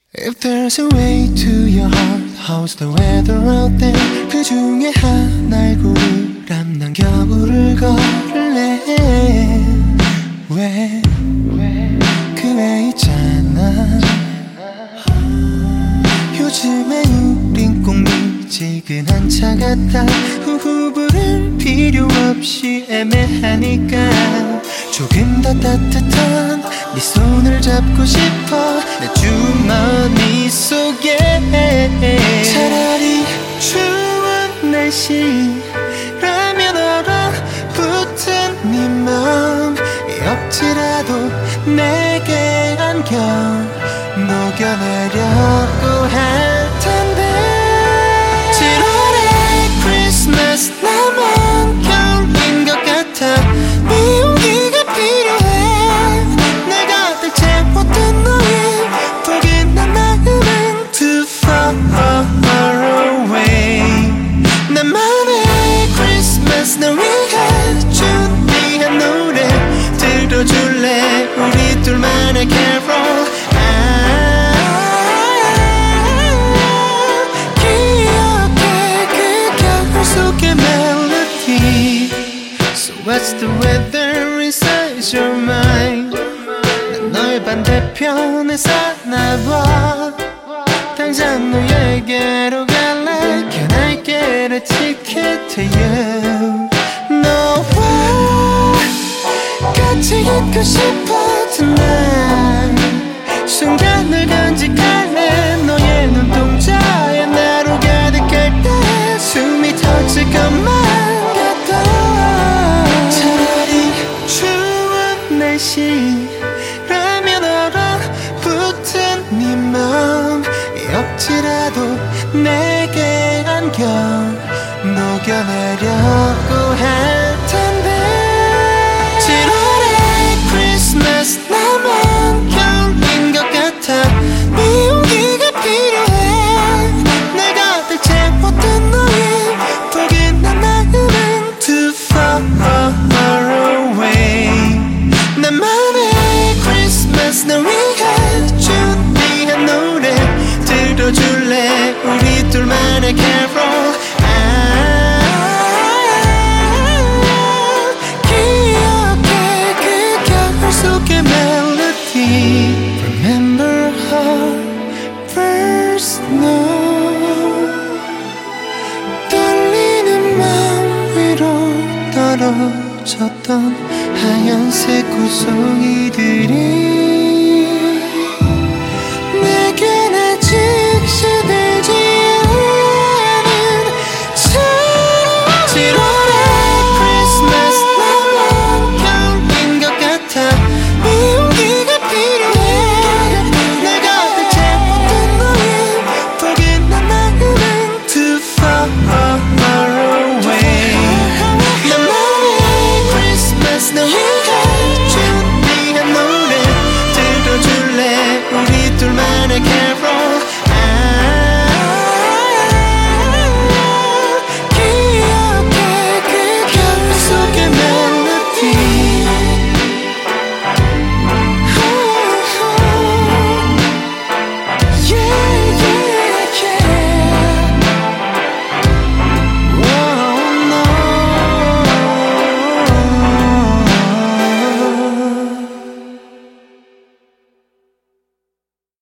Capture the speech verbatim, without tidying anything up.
If there's a way to your heart, how's the weather out there? 그 중에 하나를 고르람 난 겨울을 걸래. 왜? 그 왜 있잖아. 요즘에 우린 꼭 미지근한 차 같아. 후후부른 필요 없이 애매하니까 조금 더 따뜻한 네 손을 잡고 싶어 내 주머니 속에. 차라리 추운 날씨라면 얼어붙은 네 맘이 없지라도 내게 안겨 녹여내려고 할 텐데. 칠월의 크리스마스 나만 겨울인 것 같아. 네 용기가 필요해. 내가 늘 채웠던 너의 포근한 마음은 too far away. 나만의 크리스마스 널 위해 준비한 노래 들어줄래? 우리 둘만의 캐롤. What's the weather inside your mind? 난 너의 반대편에 사나봐. 당장 너에게로 갈래. Can I get a ticket to you? 너와 같이 있고 싶어 tonight. 순간을 간직할래. 너의 눈동자에 나로 가득할 때 숨이 터질 것만 날씨라면 얼어붙은 네 맘이 없지라도 내게 안겨 녹여내려고 할 텐데. 칠월의 크리스마스 나만 겨울인 것 같아. 네 용기가 필요해. 내가 늘 채웠던 너의 포근한 마음은 too far away. 나만의 크리스마스 널 위해 준비한 노래 들어줄래? 우리 둘만의 캐롤. 아, 기억해 그 겨울 속의 멜로디. Remember our first snow. 떨리는 맘 위로 떨어졌던 하얀색 고송이들이